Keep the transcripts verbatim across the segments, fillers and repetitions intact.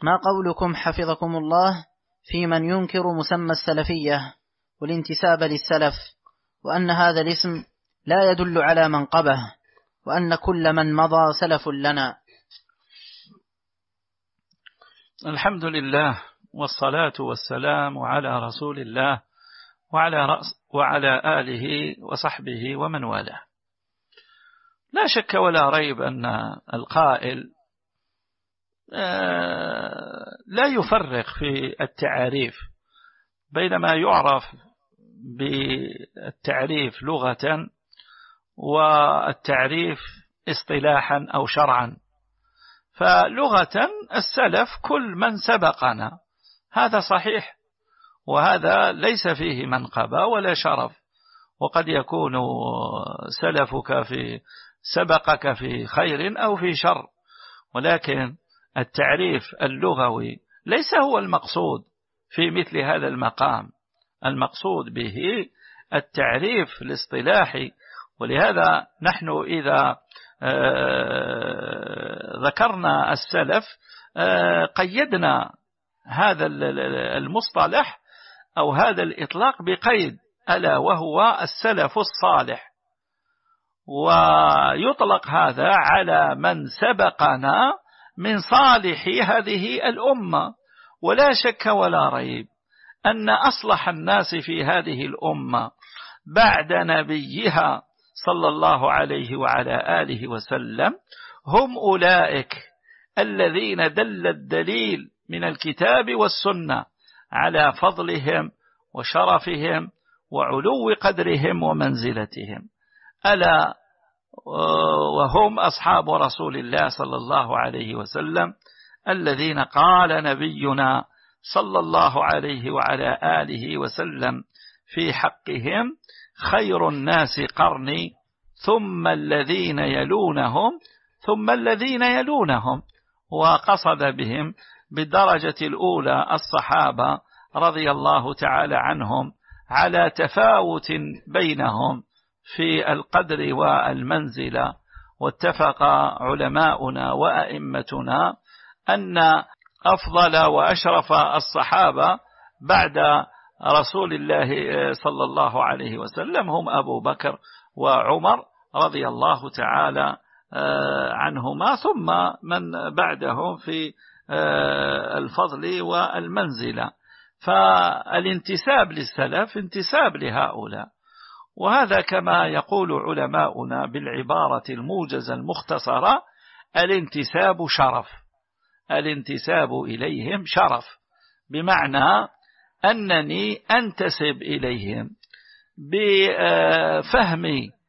ما قولكم حفظكم الله في من ينكر مسمى السلفية والانتساب للسلف، وأن هذا الاسم لا يدل على منقبه، وأن كل من مضى سلف لنا؟ الحمد لله والصلاة والسلام على رسول الله وعلى رأس وعلى آله وصحبه ومن والاه. لا شك ولا ريب أن القائل لا يفرق في التعريف بين ما يعرف بالتعريف لغة والتعريف اصطلاحا أو شرعا. فلغة السلف كل من سبقنا، هذا صحيح، وهذا ليس فيه منقبة ولا شرف، وقد يكون سلفك في سبقك في خير أو في شر، ولكن التعريف اللغوي ليس هو المقصود في مثل هذا المقام. المقصود به التعريف الاصطلاحي، ولهذا نحن إذا ذكرنا السلف قيدنا هذا المصطلح أو هذا الإطلاق بقيد، ألا وهو السلف الصالح، ويطلق هذا على من سبقنا من صالح هذه الأمة. ولا شك ولا ريب أن أصلح الناس في هذه الأمة بعد نبيها صلى الله عليه وعلى آله وسلم هم أولئك الذين دل الدليل من الكتاب والسنة على فضلهم وشرفهم وعلو قدرهم ومنزلتهم، ألا وهم أصحاب رسول الله صلى الله عليه وسلم الذين قال نبينا صلى الله عليه وعلى آله وسلم في حقهم: خير الناس قرني ثم الذين يلونهم ثم الذين يلونهم. وقصد بهم بالدرجة الأولى الصحابة رضي الله تعالى عنهم على تفاوت بينهم في القدر والمنزلة. واتفق علماؤنا وأئمتنا أن أفضل وأشرف الصحابة بعد رسول الله صلى الله عليه وسلم هم أبو بكر وعمر رضي الله تعالى عنهما، ثم من بعدهم في الفضل والمنزلة. فالانتساب للسلف انتساب لهؤلاء، وهذا كما يقول علماؤنا بالعبارة الموجزة المختصرة: الانتساب شرف. الانتساب إليهم شرف، بمعنى أنني أنتسب إليهم بفهم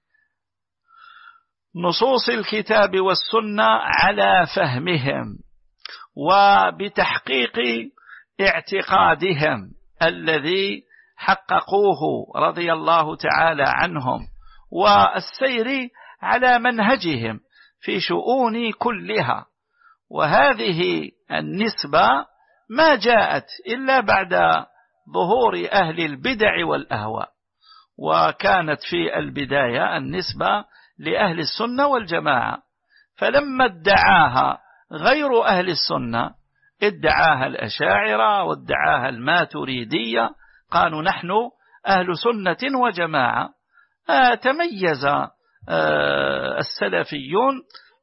نصوص الكتاب والسنة على فهمهم، وبتحقيق اعتقادهم الذي حققوه رضي الله تعالى عنهم، والسير على منهجهم في شؤون كلها. وهذه النسبة ما جاءت إلا بعد ظهور أهل البدع والأهواء، وكانت في البداية النسبة لأهل السنة والجماعة، فلما ادعاها غير أهل السنة ادعاها الأشاعرة وادعاها الماتريدية، قالوا نحن أهل سنة وجماعة. آه تميز آه السلفيون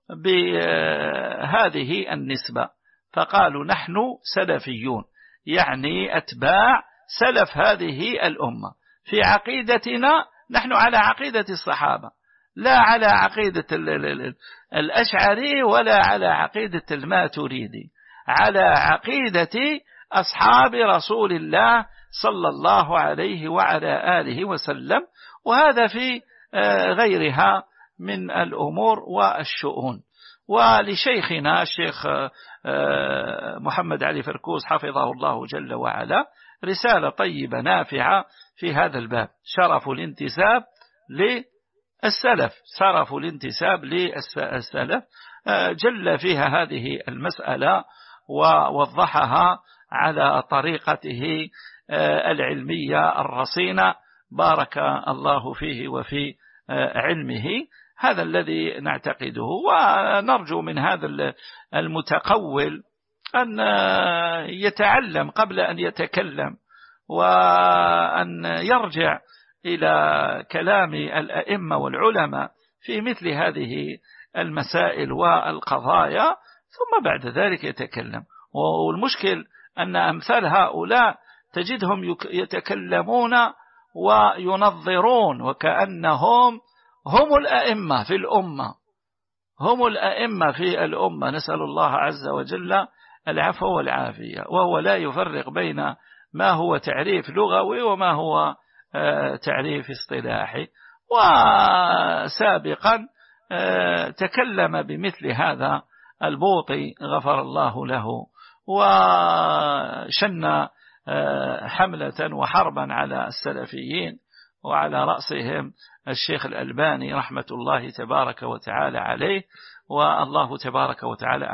بهذه النسبة، فقالوا نحن سلفيون، يعني أتباع سلف هذه الأمة. في عقيدتنا نحن على عقيدة الصحابة، لا على عقيدة الأشعري ولا على عقيدة الماتريدي، على عقيدة أصحاب رسول الله صلى الله عليه وعلى آله وسلم. وهذا في غيرها من الأمور والشؤون. ولشيخنا الشيخ محمد علي فركوس حفظه الله جل وعلا رسالة طيبة نافعة في هذا الباب: شرف الانتساب للسلف. شرف الانتساب للسلف جل فيها هذه المسألة ووضحها على طريقته العلمية الرصينة، بارك الله فيه وفي علمه. هذا الذي نعتقده، ونرجو من هذا المتقول أن يتعلم قبل أن يتكلم، وأن يرجع إلى كلام الأئمة والعلماء في مثل هذه المسائل والقضايا، ثم بعد ذلك يتكلم. والمشكل أن أمثال هؤلاء تجدهم يتكلمون وينظرون وكأنهم هم الأئمة في الأمة، هم الأئمة في الأمة، نسأل الله عز وجل العفو والعافية، وهو لا يفرق بين ما هو تعريف لغوي وما هو تعريف اصطلاحي. وسابقا تكلم بمثل هذا البوطي غفر الله له، وشن حملة وحربا على السلفيين، وعلى رأسهم الشيخ الألباني رحمة الله تبارك وتعالى عليه، والله تبارك وتعالى